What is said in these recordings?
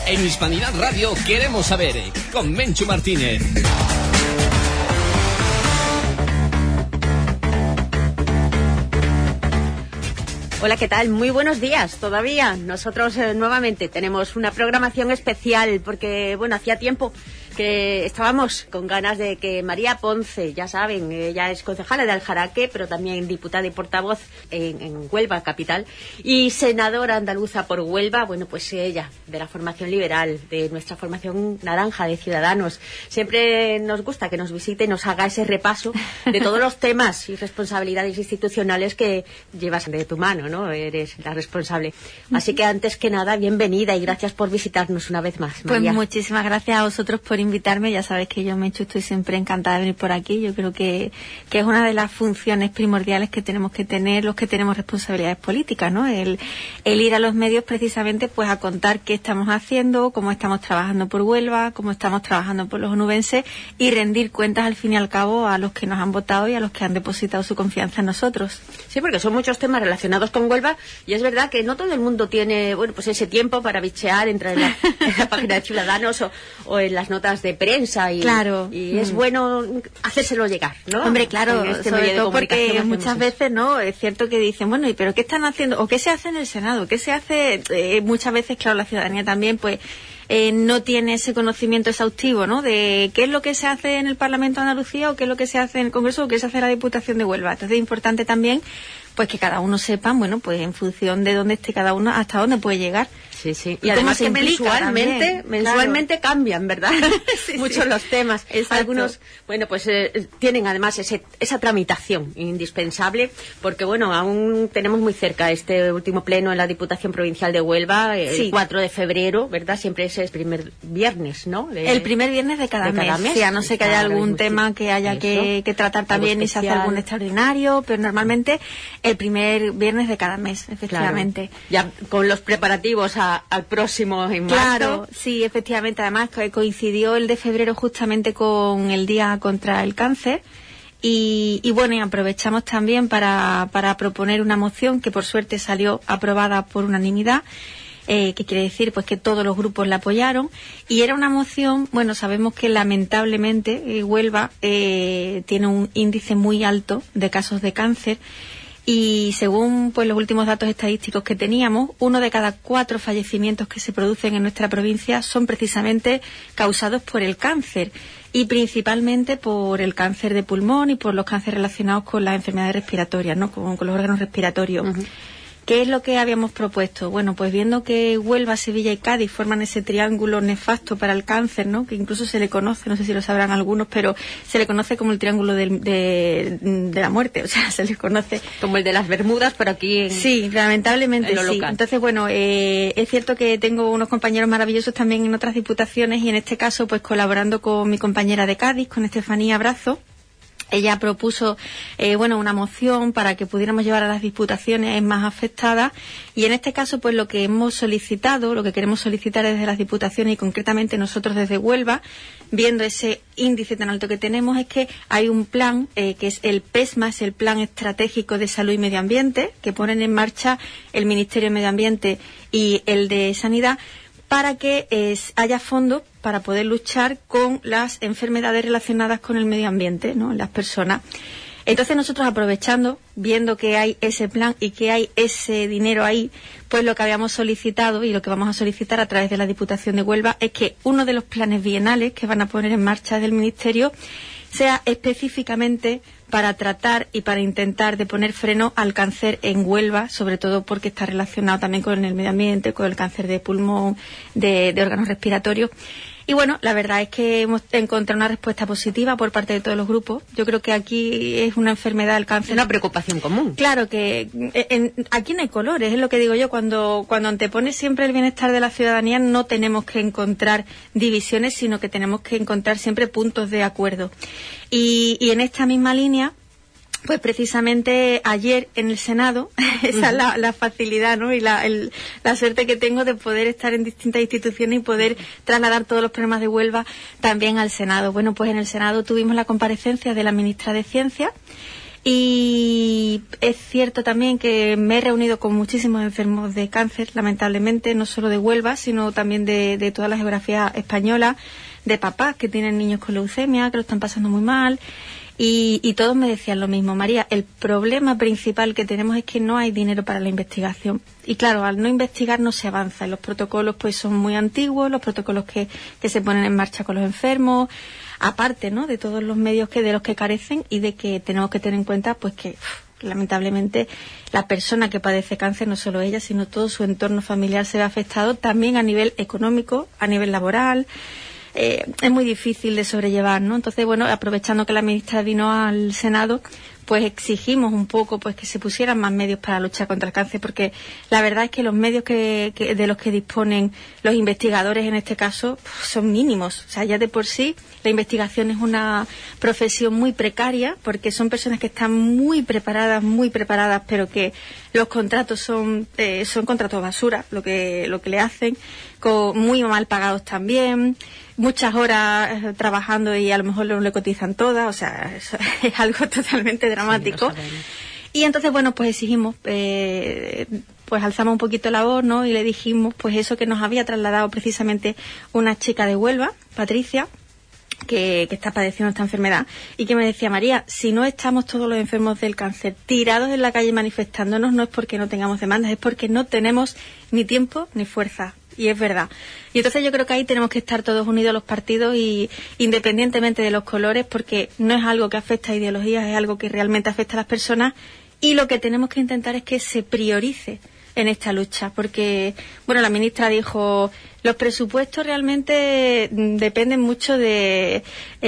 En Hispanidad Radio queremos saber, con Menchu Martínez. Hola, ¿qué tal? Muy buenos días todavía. Nosotros nuevamente tenemos una programación especial porque, bueno, hacía tiempo que estábamos con ganas de que María Ponce, ya saben, ella es concejala de Aljaraque, pero también diputada y portavoz en Huelva capital, y senadora andaluza por Huelva, bueno, pues ella, de la formación liberal, de nuestra formación naranja de Ciudadanos, siempre nos gusta que nos visite y nos haga ese repaso de todos los temas y responsabilidades institucionales que llevas de tu mano, ¿no? Eres la responsable. Así que antes que nada, bienvenida y gracias por visitarnos una vez más, María. Pues muchísimas gracias a vosotros por invitarme. Ya sabes que yo, Menchu, estoy siempre encantada de venir por aquí. Yo creo que es una de las funciones primordiales que tenemos que tener los que tenemos responsabilidades políticas, ¿no? El ir a los medios precisamente pues a contar qué estamos haciendo, cómo estamos trabajando por Huelva, cómo estamos trabajando por los onubenses y rendir cuentas al fin y al cabo a los que nos han votado y a los que han depositado su confianza en nosotros. Sí, porque son muchos temas relacionados con Huelva y es verdad que no todo el mundo tiene, bueno, pues ese tiempo para bichear entre en la página de Ciudadanos o en las notas de prensa y, claro. Y es bueno hacérselo llegar, ¿no? Hombre, claro, sobre todo porque muchas veces, ¿no? Es cierto que dicen, bueno, pero ¿qué están haciendo? ¿O qué se hace en el Senado? ¿Qué se hace? Muchas veces, claro, la ciudadanía también, pues, no tiene ese conocimiento exhaustivo, ¿no? De qué es lo que se hace en el Parlamento de Andalucía o qué es lo que se hace en el Congreso o qué se hace en la Diputación de Huelva. Entonces es importante también pues que cada uno sepa, bueno, pues en función de dónde esté cada uno, hasta dónde puede llegar. Sí, sí. Y además que mensualmente cambian, ¿verdad? Sí, muchos sí. Los temas. Exacto. Algunos, bueno, pues tienen además esa tramitación indispensable, porque bueno, aún tenemos muy cerca este último pleno en la Diputación Provincial de Huelva, el 4 de febrero, ¿verdad? Siempre ese es el primer viernes, ¿no? El primer viernes de cada mes. Sí, a no ser que haya algún tema que haya que tratar también y se hace algún extraordinario, pero normalmente el primer viernes de cada mes, efectivamente. Claro. Ya con los preparativos al próximo en marzo. Claro, sí, efectivamente. Además coincidió el de febrero justamente con el Día contra el Cáncer. Y bueno, y aprovechamos también para proponer una moción que por suerte salió aprobada por unanimidad. Que quiere decir pues que todos los grupos la apoyaron y era una moción, bueno, sabemos que lamentablemente Huelva tiene un índice muy alto de casos de cáncer y según pues los últimos datos estadísticos que teníamos, 1 de cada 4 fallecimientos que se producen en nuestra provincia son precisamente causados por el cáncer y principalmente por el cáncer de pulmón y por los cánceres relacionados con las enfermedades respiratorias, ¿no? Con los órganos respiratorios. Uh-huh. ¿Qué es lo que habíamos propuesto? Bueno, pues viendo que Huelva, Sevilla y Cádiz forman ese triángulo nefasto para el cáncer, ¿no? Que incluso se le conoce, no sé si lo sabrán algunos, pero se le conoce como el triángulo de la muerte, o sea, se le conoce como el de las Bermudas, pero aquí sí, lamentablemente en lo local. Entonces, bueno, es cierto que tengo unos compañeros maravillosos también en otras diputaciones y en este caso, pues colaborando con mi compañera de Cádiz, con Estefanía Brazo. Ella propuso una moción para que pudiéramos llevar a las diputaciones más afectadas y en este caso pues lo que hemos solicitado, lo que queremos solicitar desde las diputaciones y concretamente nosotros desde Huelva, viendo ese índice tan alto que tenemos, es que hay un plan que es el PESMA, es el Plan Estratégico de Salud y Medio Ambiente, que ponen en marcha el Ministerio de Medio Ambiente y el de Sanidad para que haya fondos para poder luchar con las enfermedades relacionadas con el medio ambiente, ¿no? En las personas. Entonces nosotros aprovechando, viendo que hay ese plan y que hay ese dinero ahí, pues lo que habíamos solicitado y lo que vamos a solicitar a través de la Diputación de Huelva es que uno de los planes bienales que van a poner en marcha del Ministerio sea específicamente para tratar y para intentar de poner freno al cáncer en Huelva, sobre todo porque está relacionado también con el medio ambiente, con el cáncer de pulmón, de órganos respiratorios. Y bueno, la verdad es que hemos encontrado una respuesta positiva por parte de todos los grupos. Yo creo que aquí es una enfermedad del cáncer. Una preocupación común. Claro que aquí no hay colores, es lo que digo yo. Cuando antepones siempre el bienestar de la ciudadanía no tenemos que encontrar divisiones, sino que tenemos que encontrar siempre puntos de acuerdo. Y en esta misma línea, pues precisamente ayer en el Senado, esa es la facilidad, ¿no? Y la suerte que tengo de poder estar en distintas instituciones y poder trasladar todos los problemas de Huelva también al Senado. Bueno, pues en el Senado tuvimos la comparecencia de la ministra de Ciencia Y es cierto también que me he reunido con muchísimos enfermos de cáncer, lamentablemente, no solo de Huelva, sino también de toda la geografía española, de papás que tienen niños con leucemia, que lo están pasando muy mal. Y todos me decían lo mismo: María, el problema principal que tenemos es que no hay dinero para la investigación. Y claro, al no investigar no se avanza. Los protocolos pues son muy antiguos, los protocolos que se ponen en marcha con los enfermos, aparte, ¿no?, de todos los medios de los que carecen, y de que tenemos que tener en cuenta pues que lamentablemente la persona que padece cáncer, no solo ella, sino todo su entorno familiar se ve afectado, también a nivel económico, a nivel laboral. Es muy difícil de sobrellevar, ¿no? Entonces, bueno, aprovechando que la ministra vino al Senado, pues exigimos un poco pues que se pusieran más medios para luchar contra el cáncer, porque la verdad es que los medios de los que disponen los investigadores en este caso son mínimos. O sea, ya de por sí la investigación es una profesión muy precaria, porque son personas que están muy preparadas, pero que los contratos son contratos basura, lo que le hacen, muy mal pagados también, muchas horas trabajando y a lo mejor no le cotizan todas. O sea, eso es algo totalmente dramático. Sí, y entonces, bueno, pues exigimos, pues alzamos un poquito la voz, ¿no? Y le dijimos pues eso que nos había trasladado precisamente una chica de Huelva, Patricia, que está padeciendo esta enfermedad, y que me decía: María, si no estamos todos los enfermos del cáncer tirados en la calle manifestándonos, no es porque no tengamos demandas, es porque no tenemos ni tiempo ni fuerza. Y es verdad. Y entonces yo creo que ahí tenemos que estar todos unidos los partidos, y independientemente de los colores, porque no es algo que afecta a ideologías, es algo que realmente afecta a las personas, y lo que tenemos que intentar es que se priorice en esta lucha, porque, bueno, la ministra dijo: los presupuestos realmente dependen mucho de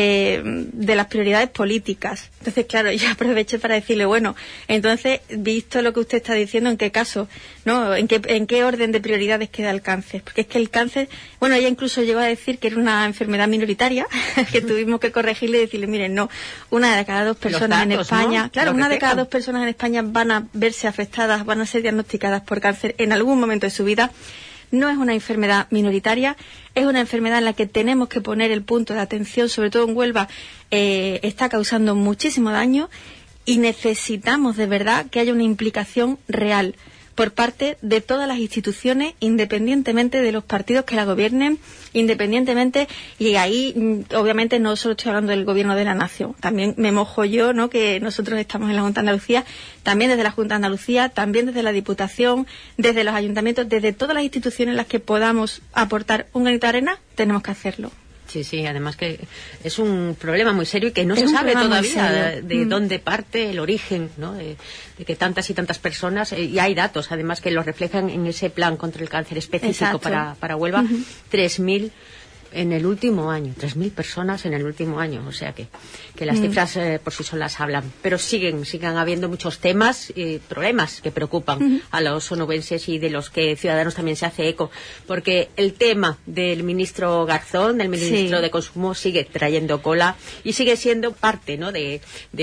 las prioridades políticas. Entonces, claro, yo aproveché para decirle: bueno, entonces, visto lo que usted está diciendo, ¿en qué caso, no? ¿En qué orden de prioridades queda el cáncer? Porque es que el cáncer, bueno, ella incluso llegó a decir que era una enfermedad minoritaria, que tuvimos que corregirle y decirle: miren, no, una de cada dos personas en España, ¿no? Claro, una de cada dos personas en España van a verse afectadas, van a ser diagnosticadas por cáncer en algún momento de su vida. No es una enfermedad minoritaria, es una enfermedad en la que tenemos que poner el punto de atención, sobre todo en Huelva. Está causando muchísimo daño, y necesitamos de verdad que haya una implicación real por parte de todas las instituciones, independientemente de los partidos que la gobiernen, independientemente, y ahí obviamente no solo estoy hablando del gobierno de la nación, también me mojo yo, ¿no?, que nosotros estamos en la Junta de Andalucía, también desde la Junta de Andalucía, también desde la Diputación, desde los ayuntamientos, desde todas las instituciones en las que podamos aportar un granito de arena, tenemos que hacerlo. Sí, además que es un problema muy serio y que no se sabe todavía de dónde parte el origen, ¿no?, de que tantas y tantas personas, y hay datos además que lo reflejan en ese plan contra el cáncer específico para Huelva, 3.000 en el último año, 3.000 personas en el último año, o sea que las cifras por sí solas hablan, pero siguen habiendo muchos temas y problemas que preocupan a los onubenses, y de los que Ciudadanos también se hace eco, porque el tema del ministro Garzón, del ministro de Consumo, sigue trayendo cola y sigue siendo parte, ¿no?, de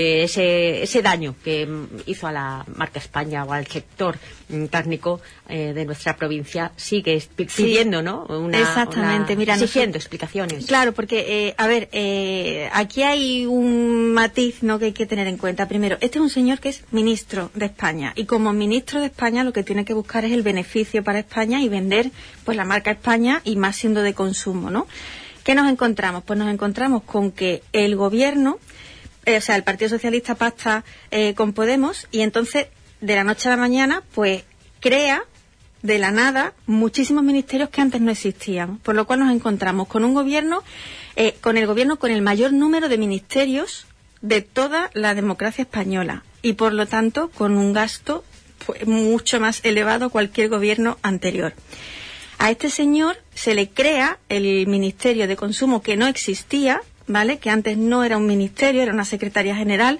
ese daño que hizo a la marca España o al sector cárnico de nuestra provincia. Sigue pidiendo, ¿no?, exigiendo explicaciones. Claro, porque, aquí hay un matiz, ¿no?, que hay que tener en cuenta. Primero, este es un señor que es ministro de España, y como ministro de España lo que tiene que buscar es el beneficio para España y vender pues la marca España, y más siendo de consumo, ¿no? ¿Qué nos encontramos? Pues nos encontramos con que el gobierno, el Partido Socialista pacta con Podemos, y entonces de la noche a la mañana pues crea de la nada muchísimos ministerios que antes no existían, por lo cual nos encontramos con un gobierno, con el mayor número de ministerios de toda la democracia española, y por lo tanto con un gasto pues mucho más elevado a cualquier gobierno anterior. A este señor se le crea el Ministerio de Consumo, que no existía, ¿vale?, que antes no era un ministerio, era una secretaría general,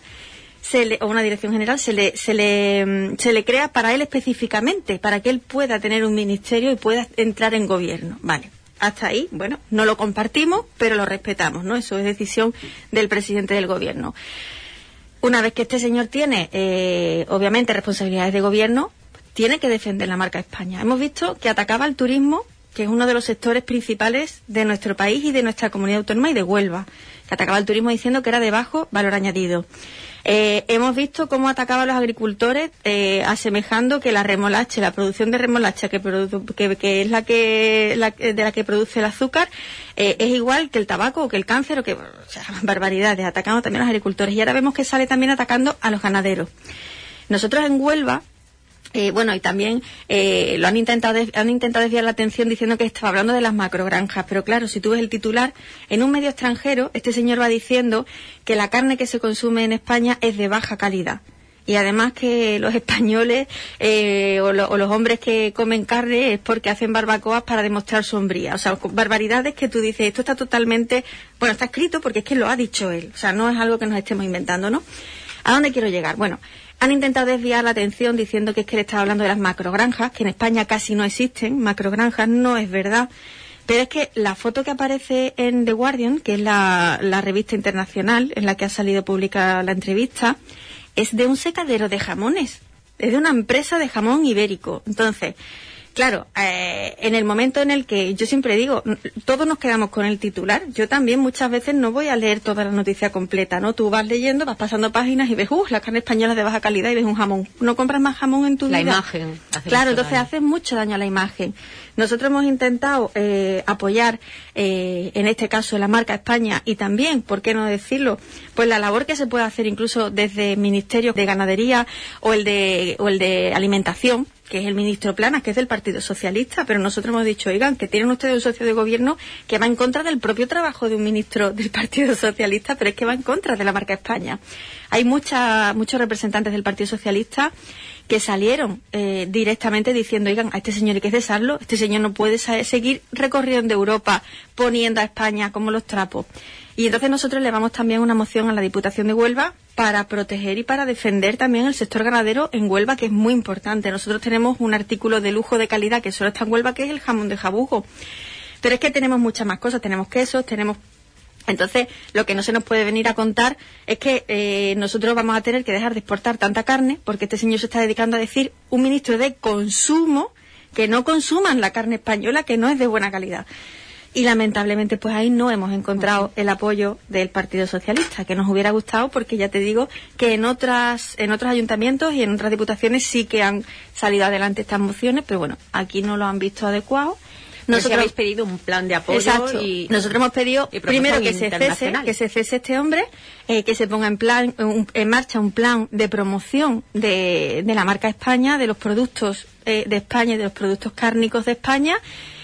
o una dirección general, se le crea para él específicamente, para que él pueda tener un ministerio y pueda entrar en gobierno. Vale, hasta ahí, bueno, no lo compartimos, pero lo respetamos, ¿no? Eso es decisión del presidente del gobierno. Una vez que este señor tiene, obviamente, responsabilidades de gobierno, tiene que defender la marca España. Hemos visto que atacaba al turismo que es uno de los sectores principales de nuestro país y de nuestra comunidad autónoma y de Huelva, que atacaba el turismo diciendo que era de bajo valor añadido. Hemos visto cómo atacaba a los agricultores, asemejando que la remolacha, la producción de remolacha, que es de la que produce el azúcar, es igual que el tabaco o que el cáncer, barbaridades, atacando también a los agricultores. Y ahora vemos que sale también atacando a los ganaderos. Nosotros en Huelva, y también lo han intentado desviar la atención diciendo que estaba hablando de las macrogranjas, pero claro, si tú ves el titular, en un medio extranjero, este señor va diciendo que la carne que se consume en España es de baja calidad. Y además que los españoles o los hombres que comen carne es porque hacen barbacoas para demostrar su hombría. O sea, barbaridades que tú dices, esto está totalmente... Bueno, está escrito porque es que lo ha dicho él. O sea, no es algo que nos estemos inventando, ¿no? ¿A dónde quiero llegar? Bueno, han intentado desviar la atención diciendo que es que le estaba hablando de las macrogranjas, que en España casi no existen macrogranjas, no es verdad. Pero es que la foto que aparece en The Guardian, que es la revista internacional en la que ha salido publicada la entrevista, es de un secadero de jamones, es de una empresa de jamón ibérico. Entonces, claro, en el momento en el que, yo siempre digo, todos nos quedamos con el titular. Yo también muchas veces no voy a leer toda la noticia completa, ¿no? Tú vas leyendo, vas pasando páginas y ves, la carne española es de baja calidad y ves un jamón. No compras más jamón en tu vida. La imagen. Claro, entonces hace mucho daño a la imagen. Nosotros hemos intentado apoyar, en este caso, la marca España y también, ¿por qué no decirlo?, pues la labor que se puede hacer incluso desde ministerios de ganadería o el de alimentación, que es el ministro Planas, que es del Partido Socialista, pero nosotros hemos dicho, oigan, que tienen ustedes un socio de gobierno que va en contra del propio trabajo de un ministro del Partido Socialista, pero es que va en contra de la marca España. Hay muchos representantes del Partido Socialista que salieron directamente diciendo, oigan, a este señor hay que cesarlo, este señor no puede seguir recorriendo Europa poniendo a España como los trapos. Y entonces nosotros elevamos también una moción a la Diputación de Huelva para proteger y para defender también el sector ganadero en Huelva, que es muy importante. Nosotros tenemos un artículo de lujo de calidad que solo está en Huelva, que es el jamón de jabugo. Pero es que tenemos muchas más cosas, tenemos quesos, tenemos... Entonces, lo que no se nos puede venir a contar es que nosotros vamos a tener que dejar de exportar tanta carne, porque este señor se está dedicando a decir, un ministro de consumo, que no consuman la carne española, que no es de buena calidad. Y lamentablemente, pues ahí no hemos encontrado el apoyo del Partido Socialista, que nos hubiera gustado, porque ya te digo que en otros ayuntamientos y en otras diputaciones sí que han salido adelante estas mociones, pero bueno, aquí no lo han visto adecuado. Nosotros habéis pedido un plan de apoyo. Exacto. Y nosotros hemos pedido primero que se cese este hombre, que se ponga en marcha un plan de promoción de la marca España, de los productos de España y de los productos cárnicos de España,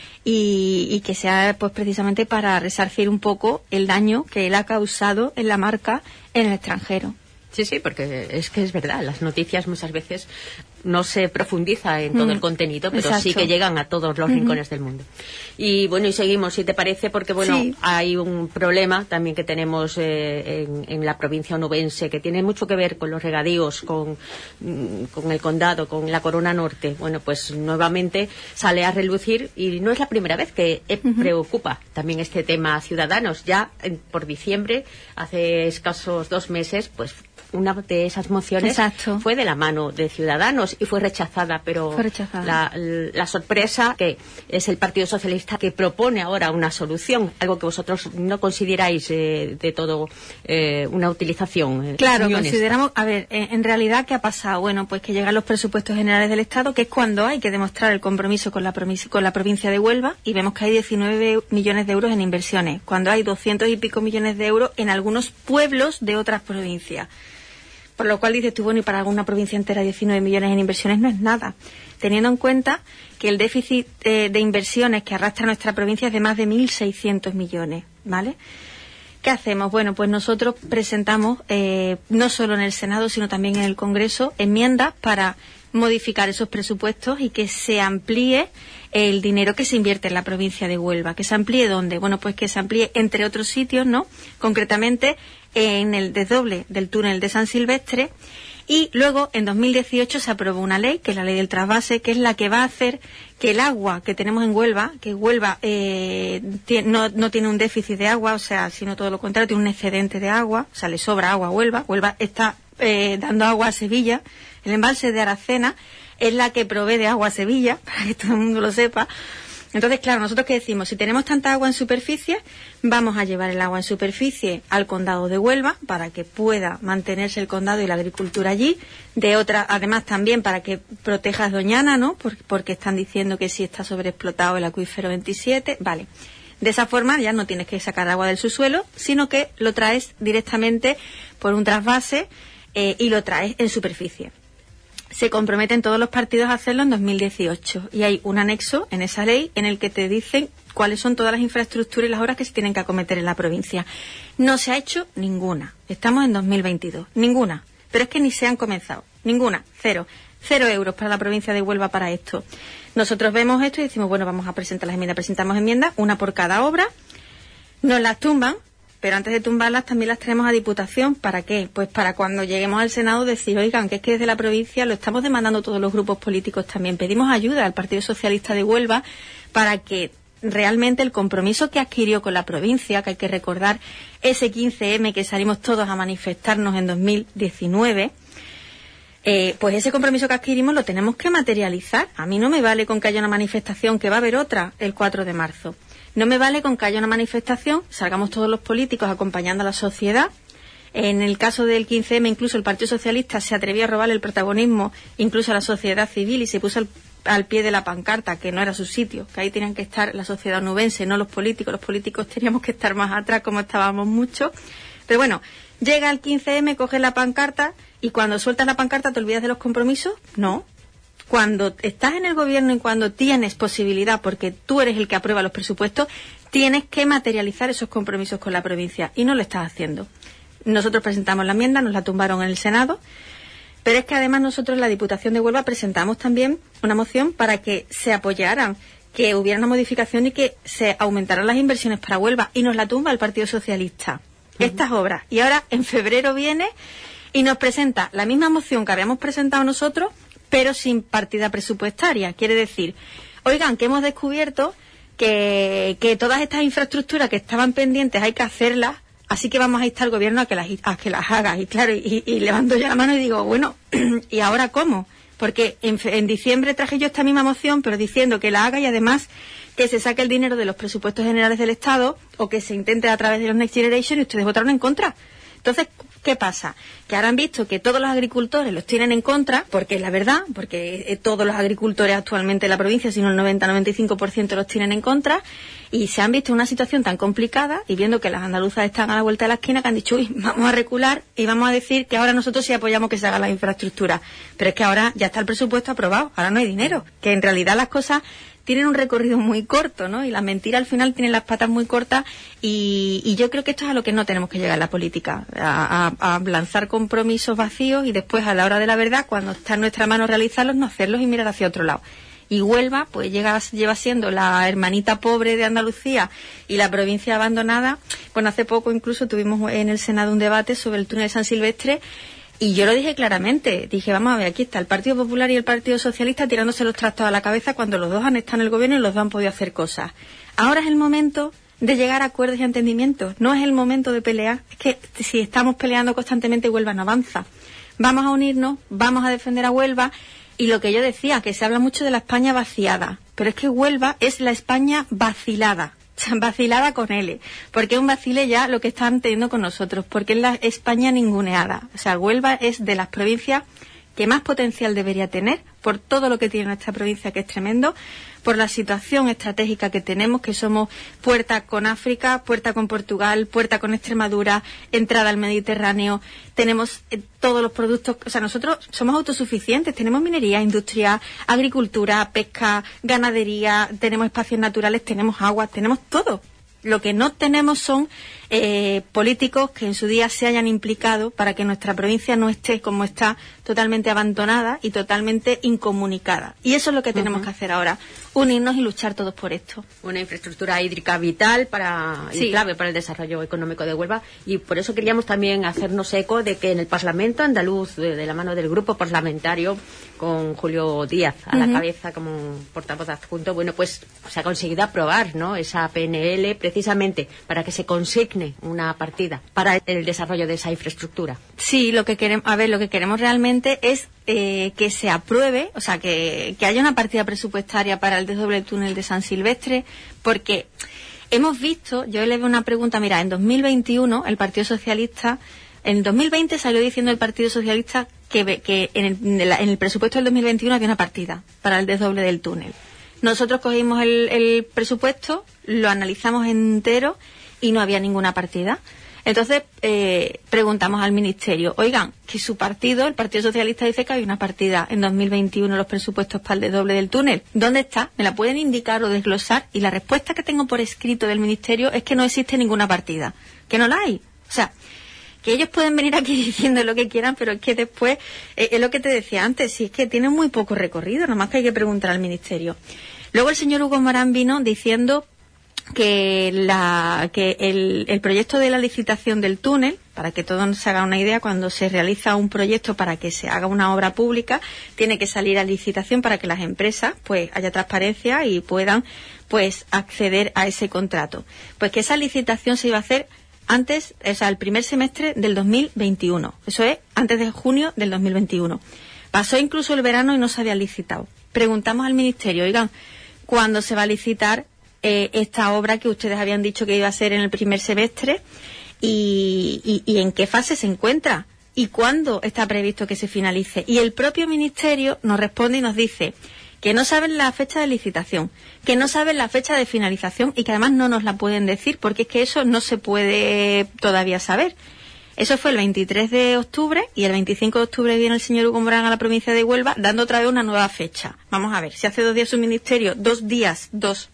y que sea pues precisamente para resarcir un poco el daño que él ha causado en la marca en el extranjero. Sí, porque es que es verdad, las noticias muchas veces no se profundiza en todo el contenido, pero exacto, sí que llegan a todos los rincones del mundo. Y bueno, y seguimos, si te parece, porque bueno, sí, hay un problema también que tenemos en la provincia onubense, que tiene mucho que ver con los regadíos, con el condado, con la Corona Norte. Bueno, pues nuevamente sale a relucir, y no es la primera vez que preocupa también este tema a Ciudadanos. Ya por diciembre, hace escasos 2 meses, pues una de esas mociones fue de la mano de Ciudadanos y fue rechazada, pero la sorpresa que es el Partido Socialista, que propone ahora una solución, algo que vosotros no consideráis de todo una utilización. Claro, consideramos, a ver, en realidad, ¿qué ha pasado? Bueno, pues que llegan los presupuestos generales del Estado, que es cuando hay que demostrar el compromiso con la provincia de Huelva, y vemos que hay 19 millones de euros en inversiones, cuando hay 200 y pico millones de euros en algunos pueblos de otras provincias. Por lo cual dices tú, bueno, y para alguna provincia entera 19 millones en inversiones no es nada, teniendo en cuenta que el déficit de inversiones que arrastra nuestra provincia es de más de 1.600 millones, ¿vale? ¿Qué hacemos? Bueno, pues nosotros presentamos, no solo en el Senado, sino también en el Congreso, enmiendas para modificar esos presupuestos y que se amplíe el dinero que se invierte en la provincia de Huelva. ¿Que se amplíe dónde? Bueno, pues que se amplíe entre otros sitios, ¿no? Concretamente en el desdoble del túnel de San Silvestre, y luego en 2018 se aprobó una ley, que es la ley del trasvase, que es la que va a hacer que el agua que tenemos en Huelva, que Huelva no tiene un déficit de agua, o sea, sino todo lo contrario, tiene un excedente de agua, o sea, le sobra agua a Huelva. Huelva está dando agua a Sevilla. El embalse de Aracena es la que provee de agua a Sevilla, para que todo el mundo lo sepa. Entonces, claro, nosotros ¿qué decimos? Si tenemos tanta agua en superficie, vamos a llevar el agua en superficie al condado de Huelva para que pueda mantenerse el condado y la agricultura allí. Además también para que protejas Doñana, ¿no? Porque están diciendo que sí está sobreexplotado el acuífero 27. Vale. De esa forma ya no tienes que sacar agua del subsuelo, sino que lo traes directamente por un trasvase y lo traes en superficie. Se comprometen todos los partidos a hacerlo en 2018 y hay un anexo en esa ley en el que te dicen cuáles son todas las infraestructuras y las obras que se tienen que acometer en la provincia. No se ha hecho ninguna. Estamos en 2022. Ninguna. Pero es que ni se han comenzado. Ninguna. 0 euros para la provincia de Huelva para esto. Nosotros vemos esto y decimos, bueno, vamos a presentar las enmiendas. Presentamos enmiendas, una por cada obra. Nos las tumban. Pero antes de tumbarlas también las traemos a Diputación. ¿Para qué? Pues para cuando lleguemos al Senado decir, oigan, que es que desde la provincia lo estamos demandando todos los grupos políticos también. Pedimos ayuda al Partido Socialista de Huelva para que realmente el compromiso que adquirió con la provincia, que hay que recordar ese 15M que salimos todos a manifestarnos en 2019, pues ese compromiso que adquirimos lo tenemos que materializar. A mí no me vale con que haya una manifestación, que va a haber otra el 4 de marzo. No me vale con que haya una manifestación, salgamos todos los políticos acompañando a la sociedad. En el caso del 15M, incluso el Partido Socialista se atrevió a robar el protagonismo, incluso a la sociedad civil, y se puso al pie de la pancarta, que no era su sitio, que ahí tenían que estar la sociedad onubense, no los políticos. Los políticos teníamos que estar más atrás, como estábamos mucho. Pero bueno, llega el 15M, coges la pancarta, y cuando sueltas la pancarta, ¿te olvidas de los compromisos? No. Cuando estás en el gobierno y cuando tienes posibilidad, porque tú eres el que aprueba los presupuestos, tienes que materializar esos compromisos con la provincia y no lo estás haciendo. Nosotros presentamos la enmienda, nos la tumbaron en el Senado, pero es que además nosotros en la Diputación de Huelva presentamos también una moción para que se apoyaran, que hubiera una modificación y que se aumentaran las inversiones para Huelva, y nos la tumba el Partido Socialista. Estas obras. Y ahora en febrero viene y nos presenta la misma moción que habíamos presentado nosotros, pero sin partida presupuestaria. Quiere decir, oigan, que hemos descubierto que todas estas infraestructuras que estaban pendientes hay que hacerlas, así que vamos a instar al gobierno a que las haga. Y claro, y levanto yo la mano y digo, bueno, ¿y ahora cómo? Porque en diciembre traje yo esta misma moción, pero diciendo que la haga y además que se saque el dinero de los presupuestos generales del Estado o que se intente a través de los Next Generation, y ustedes votaron en contra. Entonces, ¿qué pasa? Que ahora han visto que todos los agricultores los tienen en contra, porque es la verdad, porque todos los agricultores actualmente en la provincia, sino el 90-95% los tienen en contra, y se han visto en una situación tan complicada, y viendo que las andaluzas están a la vuelta de la esquina, que han dicho, uy, vamos a recular y vamos a decir que ahora nosotros sí apoyamos que se haga la infraestructura. Pero es que ahora ya está el presupuesto aprobado, ahora no hay dinero, que en realidad las cosas tienen un recorrido muy corto, ¿no? Y la mentira al final tiene las patas muy cortas, y yo creo que esto es a lo que no tenemos que llegar en la política, a lanzar compromisos vacíos y después a la hora de la verdad, cuando está en nuestra mano realizarlos, no hacerlos y mirar hacia otro lado. Y Huelva, pues lleva siendo la hermanita pobre de Andalucía y la provincia abandonada. Bueno, hace poco incluso tuvimos en el Senado un debate sobre el túnel de San Silvestre, y yo lo dije claramente, dije, vamos a ver, aquí está el Partido Popular y el Partido Socialista tirándose los trastos a la cabeza cuando los dos han estado en el gobierno y los dos han podido hacer cosas. Ahora es el momento de llegar a acuerdos y entendimientos, no es el momento de pelear. Es que si estamos peleando constantemente, Huelva no avanza. Vamos a unirnos, vamos a defender a Huelva, y lo que yo decía, que se habla mucho de la España vaciada, pero es que Huelva es la España vacilada. Vacilada con L, porque es un vacile ya lo que están teniendo con nosotros, porque es la España ninguneada. O sea, Huelva es de las provincias que más potencial debería tener, por todo lo que tiene nuestra provincia, que es tremendo, por la situación estratégica que tenemos, que somos puerta con África, puerta con Portugal, puerta con Extremadura, entrada al Mediterráneo, tenemos todos los productos, o sea, nosotros somos autosuficientes, tenemos minería, industria, agricultura, pesca, ganadería, tenemos espacios naturales, tenemos agua, tenemos todo. Lo que no tenemos son políticos que en su día se hayan implicado para que nuestra provincia no esté como está, totalmente abandonada y totalmente incomunicada. Y eso es lo que tenemos que hacer ahora, unirnos y luchar todos por esto. Una infraestructura hídrica vital y clave para el desarrollo económico de Huelva, y por eso queríamos también hacernos eco de que en el Parlamento andaluz, de la mano del grupo parlamentario, con Julio Díaz a la cabeza como portavoz adjunto, bueno, pues se ha conseguido aprobar, ¿no?, esa PNL precisamente para que se consigne una partida para el desarrollo de esa infraestructura. Sí, lo que queremos realmente es que se apruebe, o sea, que haya una partida presupuestaria para el desdoble del túnel de San Silvestre, porque hemos visto, yo le veo una pregunta, mira, en 2021 el Partido Socialista, en 2020 salió diciendo el Partido Socialista que en el presupuesto del 2021 había una partida para el desdoble del túnel. Nosotros cogimos el presupuesto, lo analizamos entero y no había ninguna partida. Entonces preguntamos al Ministerio, oigan, que su partido, el Partido Socialista, dice que hay una partida en 2021 los presupuestos para el desdoble del túnel. ¿Dónde está? ¿Me la pueden indicar o desglosar? Y la respuesta que tengo por escrito del Ministerio es que no existe ninguna partida, que no la hay. O sea, que ellos pueden venir aquí diciendo lo que quieran, pero es que después, es lo que te decía antes, si es que tiene muy poco recorrido, nomás que hay que preguntar al Ministerio. Luego el señor Hugo Morán vino diciendo que el proyecto de la licitación del túnel, para que todos se hagan una idea, cuando se realiza un proyecto para que se haga una obra pública, tiene que salir a licitación para que las empresas pues haya transparencia y puedan pues acceder a ese contrato. Pues que esa licitación se iba a hacer antes, o sea, el primer semestre del 2021. Eso es, antes de junio del 2021. Pasó incluso el verano y no se había licitado. Preguntamos al Ministerio, oigan, ¿cuándo se va a licitar esta obra que ustedes habían dicho que iba a ser en el primer semestre y en qué fase se encuentra y cuándo está previsto que se finalice? Y el propio Ministerio nos responde y nos dice que no saben la fecha de licitación, que no saben la fecha de finalización y que además no nos la pueden decir porque es que eso no se puede todavía saber. Eso fue el 23 de octubre y el 25 de octubre viene el señor Hugo Morán a la provincia de Huelva dando otra vez una nueva fecha. Vamos a ver, si hace 2 días su ministerio, 2 días,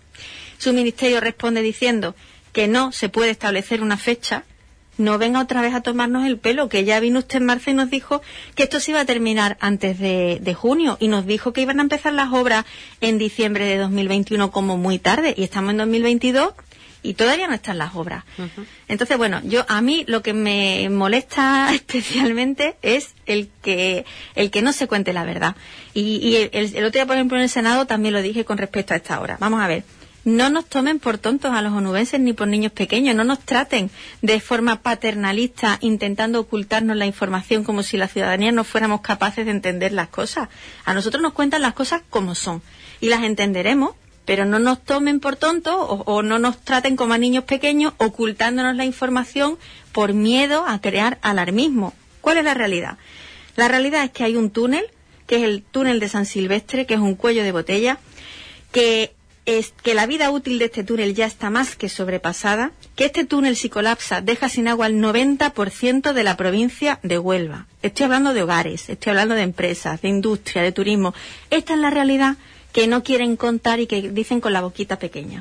su ministerio responde diciendo que no se puede establecer una fecha, no venga otra vez a tomarnos el pelo, que ya vino usted en marzo y nos dijo que esto se iba a terminar antes de junio y nos dijo que iban a empezar las obras en diciembre de 2021 como muy tarde y estamos en 2022 y todavía no están las obras. Uh-huh. Entonces, bueno, a mí lo que me molesta especialmente es el que no se cuente la verdad. Y el otro día, por ejemplo, en el Senado también lo dije con respecto a esta obra. Vamos a ver. No nos tomen por tontos a los onubenses ni por niños pequeños, no nos traten de forma paternalista intentando ocultarnos la información como si la ciudadanía no fuéramos capaces de entender las cosas. A nosotros nos cuentan las cosas como son y las entenderemos, pero no nos tomen por tontos o no nos traten como a niños pequeños ocultándonos la información por miedo a crear alarmismo. ¿Cuál es la realidad? La realidad es que hay un túnel, que es el túnel de San Silvestre, que es un cuello de botella, que la vida útil de este túnel ya está más que sobrepasada, que este túnel si colapsa deja sin agua al 90% de la provincia de Huelva. Estoy hablando de hogares, estoy hablando de empresas, de industria, de turismo. Esta es la realidad que no quieren contar y que dicen con la boquita pequeña.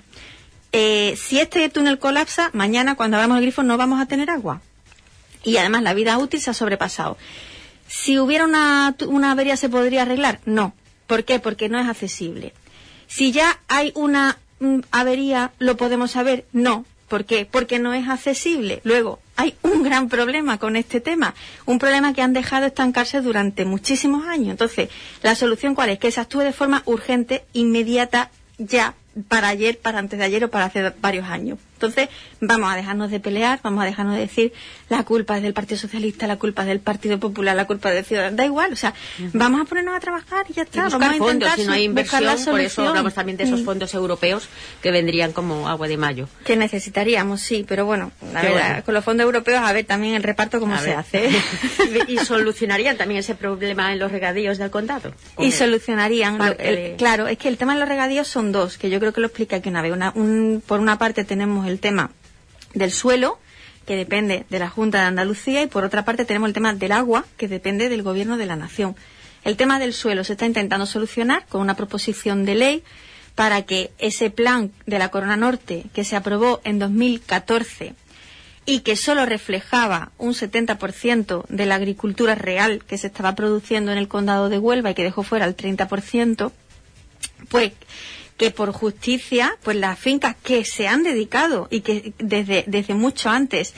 Si este túnel colapsa, mañana cuando abramos el grifo no vamos a tener agua. Y además la vida útil se ha sobrepasado. Si hubiera una avería, ¿se podría arreglar? No. ¿Por qué? Porque no es accesible. Si ya hay una avería, ¿lo podemos saber? No. ¿Por qué? Porque no es accesible. Luego, hay un gran problema con este tema. Un problema que han dejado estancarse durante muchísimos años. Entonces, ¿la solución cuál es? Que se actúe de forma urgente, inmediata, ya, para ayer, para antes de ayer o para hace varios años. Entonces, vamos a dejarnos de pelear, vamos a dejarnos de decir la culpa es del Partido Socialista, la culpa es del Partido Popular, la culpa es del Ciudadano. Da igual, o sea, vamos a ponernos a trabajar y ya está. Y buscar vamos a fondos, intentar si no hay inversión, por eso hablamos también de esos fondos fondos europeos que vendrían como agua de mayo. Que necesitaríamos, sí, pero bueno, la verdad, bueno, con los fondos europeos, a ver también el reparto cómo se hace. Y solucionarían también ese problema en los regadíos del condado. Y solucionarían, claro, es que el tema de los regadíos son dos, que yo creo que lo explica aquí una vez. Por una parte tenemos el tema del suelo, que depende de la Junta de Andalucía, y por otra parte tenemos el tema del agua, que depende del Gobierno de la Nación. El tema del suelo se está intentando solucionar con una proposición de ley para que ese plan de la Corona Norte, que se aprobó en 2014 y que solo reflejaba un 70% de la agricultura real que se estaba produciendo en el condado de Huelva y que dejó fuera el 30%, pues que por justicia, pues las fincas que se han dedicado y que desde mucho antes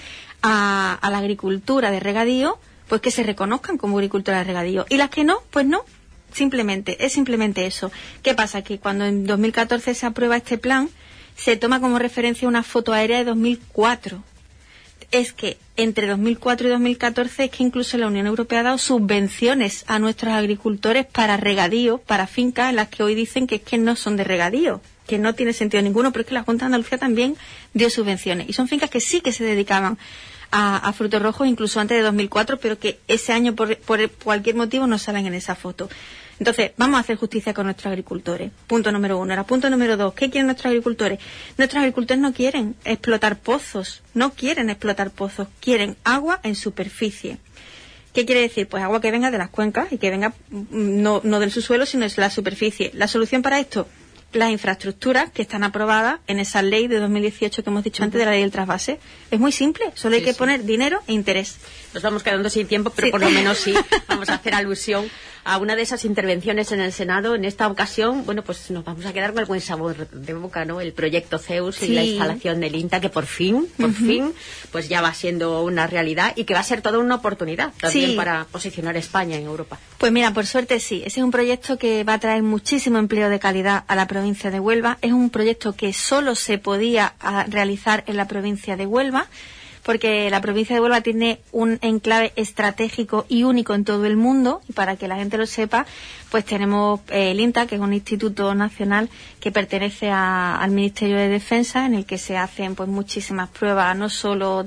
a la agricultura de regadío, pues que se reconozcan como agricultura de regadío. Y las que no, pues no. Es simplemente eso. ¿Qué pasa? Que cuando en 2014 se aprueba este plan, se toma como referencia una foto aérea de 2004. Es que entre 2004 y 2014 es que incluso la Unión Europea ha dado subvenciones a nuestros agricultores para regadío, para fincas en las que hoy dicen que es que no son de regadío, que no tiene sentido ninguno, pero es que la Junta de Andalucía también dio subvenciones. Y son fincas que sí que se dedicaban a frutos rojos incluso antes de 2004, pero que ese año por cualquier motivo no salen en esa foto. Entonces, vamos a hacer justicia con nuestros agricultores. Punto número 1. Ahora, punto número 2. ¿Qué quieren nuestros agricultores? Nuestros agricultores no quieren explotar pozos. No quieren explotar pozos. Quieren agua en superficie. ¿Qué quiere decir? Pues agua que venga de las cuencas y que venga no del subsuelo, sino de la superficie. ¿La solución para esto? Las infraestructuras que están aprobadas en esa ley de 2018 que hemos dicho antes de la ley del trasvase. Es muy simple, solo hay que poner dinero e interés. Nos vamos quedando sin tiempo, pero por lo menos sí vamos a hacer alusión a una de esas intervenciones en el Senado. En esta ocasión, bueno, pues nos vamos a quedar con el buen sabor de boca, ¿no? El proyecto Zeus y la instalación del INTA, que por fin, pues ya va siendo una realidad y que va a ser toda una oportunidad también para posicionar a España en Europa. Pues mira, por suerte sí. Ese es un proyecto que va a traer muchísimo empleo de calidad a la provincia de Huelva. Es un proyecto que solo se podía realizar en la provincia de Huelva, porque la provincia de Huelva tiene un enclave estratégico y único en todo el mundo, y para que la gente lo sepa, pues tenemos el INTA, que es un instituto nacional que pertenece al Ministerio de Defensa, en el que se hacen pues muchísimas pruebas, no solo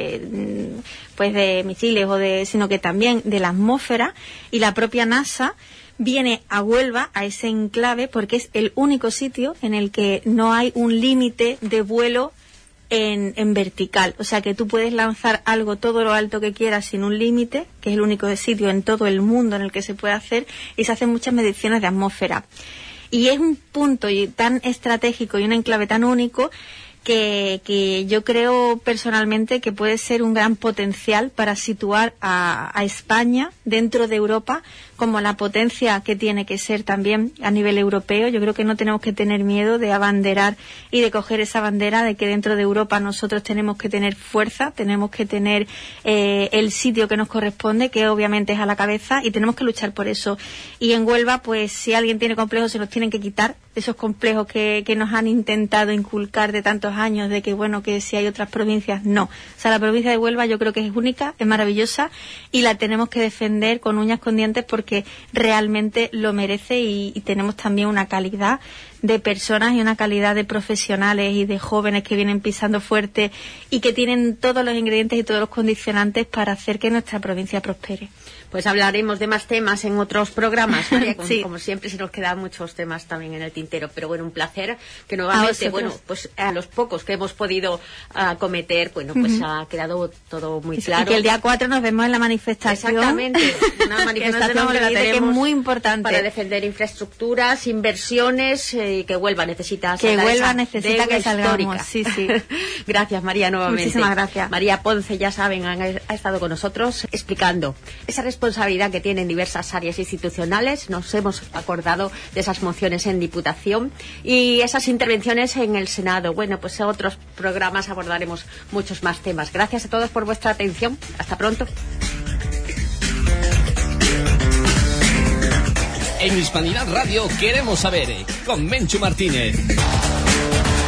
de misiles sino que también de la atmósfera, y la propia NASA viene a Huelva, a ese enclave, porque es el único sitio en el que no hay un límite de vuelo en vertical. O sea que tú puedes lanzar algo todo lo alto que quieras sin un límite, que es el único sitio en todo el mundo en el que se puede hacer, y se hacen muchas mediciones de atmósfera. Y es un punto tan estratégico y un enclave tan único que yo creo personalmente que puede ser un gran potencial para situar a España dentro de Europa como la potencia que tiene que ser también a nivel europeo. Yo creo que no tenemos que tener miedo de abanderar y de coger esa bandera de que dentro de Europa nosotros tenemos que tener fuerza, tenemos que tener el sitio que nos corresponde, que obviamente es a la cabeza, y tenemos que luchar por eso. Y en Huelva, pues si alguien tiene complejos, se los tienen que quitar, esos complejos que nos han intentado inculcar de tantos años, de que bueno, que si hay otras provincias, no. O sea, la provincia de Huelva yo creo que es única, es maravillosa, y la tenemos que defender con uñas con dientes porque realmente lo merece, y tenemos también una calidad de personas y una calidad de profesionales y de jóvenes que vienen pisando fuerte y que tienen todos los ingredientes y todos los condicionantes para hacer que nuestra provincia prospere. Pues hablaremos de más temas en otros programas, María, como siempre se nos quedan muchos temas también en el tintero, pero bueno, un placer que nuevamente, pues a los pocos que hemos podido acometer, pues ha quedado todo muy claro. Y que el día 4 nos vemos en la manifestación. Exactamente, una manifestación que la tenemos, que es muy importante para defender infraestructuras, inversiones, y que Huelva necesita que salgamos. Sí. Gracias, María, nuevamente. Muchísimas gracias. María Ponce, ya saben, ha estado con nosotros explicando esa responsabilidad que tienen diversas áreas institucionales. Nos hemos acordado de esas mociones en Diputación y esas intervenciones en el Senado. Bueno, pues en otros programas abordaremos muchos más temas. Gracias a todos por vuestra atención. Hasta pronto. En Hispanidad Radio queremos saber, con Menchu Martínez.